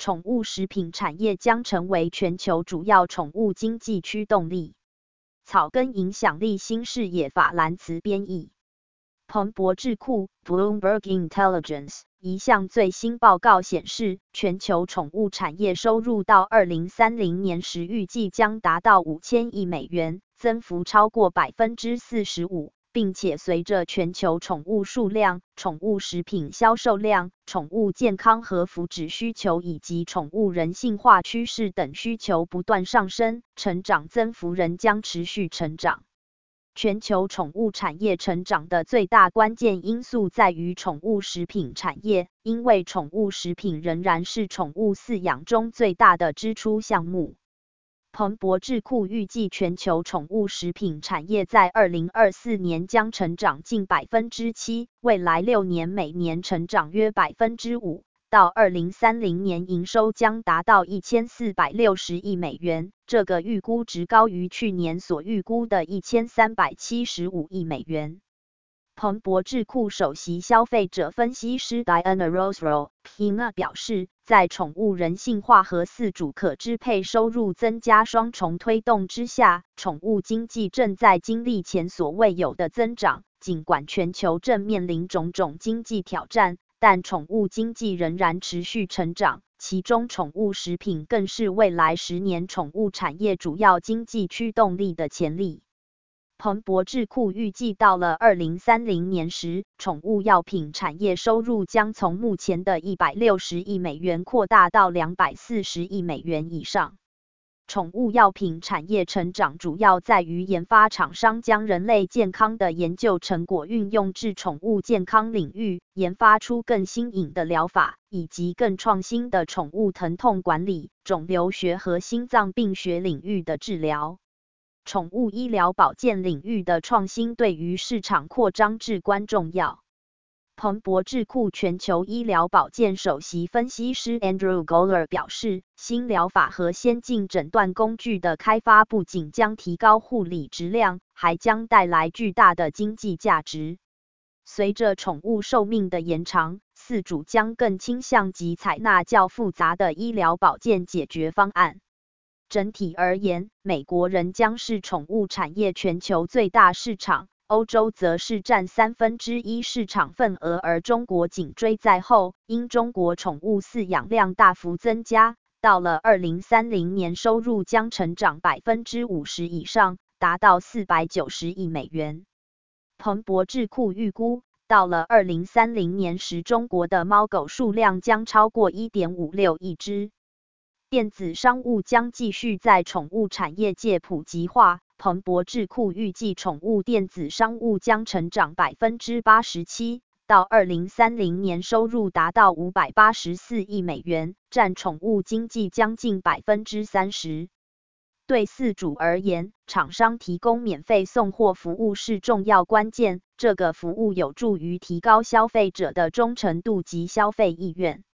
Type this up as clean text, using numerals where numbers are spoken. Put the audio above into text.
宠物食品产业将成为全球主要宠物经济驱动力。草根影响力新视野法兰茨编译。彭博智库 Bloomberg Intelligence 一项最新报告显示，全球宠物产业收入到2030年时预计将达到5000亿美元，增幅超过 45%， 并且随着全球宠物数量、宠物食品销售量、宠物健康和福祉需求以及宠物人性化趋势等需求不断上升，成长增幅仍将持续成长。全球宠物产业成长的最大关键因素在于宠物食品产业，因为宠物食品仍然是宠物饲养中最大的支出项目。彭博智库预计全球宠物食品产业在2024年将成长近 7%， 未来6年每年成长约 5%， 到2030年营收将达到1460亿美元，这个预估值高于去年所预估的1375亿美元。彭博智库首席消费者分析师 Diana Rosero 表示，在宠物人性化和饲主可支配收入增加双重推动之下，宠物经济正在经历前所未有的增长。尽管全球正面临种种经济挑战，但宠物经济仍然持续成长，其中宠物食品更是未来10年宠物产业主要经济驱动力的潜力。彭博智库预计到了2030年时，宠物药品产业收入将从目前的160亿美元扩大到240亿美元以上。宠物药品产业成长主要在于研发厂商将人类健康的研究成果运用至宠物健康领域，研发出更新颖的疗法，以及更创新的宠物疼痛管理、肿瘤学和心脏病学领域的治疗。宠物医疗保健领域的创新对于市场扩张至关重要。彭博智库全球医疗保健首席分析师 Andrew Goller 表示，新疗法和先进诊断工具的开发不仅将提高护理质量，还将带来巨大的经济价值。随着宠物寿命的延长，饲主将更倾向及采纳较复杂的医疗保健解决方案。整体而言，美国仍将是宠物产业全球最大市场，欧洲则是占1/3市场份额，而中国紧追在后。因中国宠物饲养量大幅增加，到了2030年收入将成长 50% 以上，达到490亿美元。彭博智库预估，到了2030年时，中国的猫狗数量将超过 1.56 亿只。电子商务将继续在宠物产业界普及化。彭博智库预计宠物电子商务将成长 87%， 到2030年收入达到584亿美元，占宠物经济将近 30%。对饲主而言，厂商提供免费送货服务是重要关键，这个服务有助于提高消费者的忠诚度及消费意愿。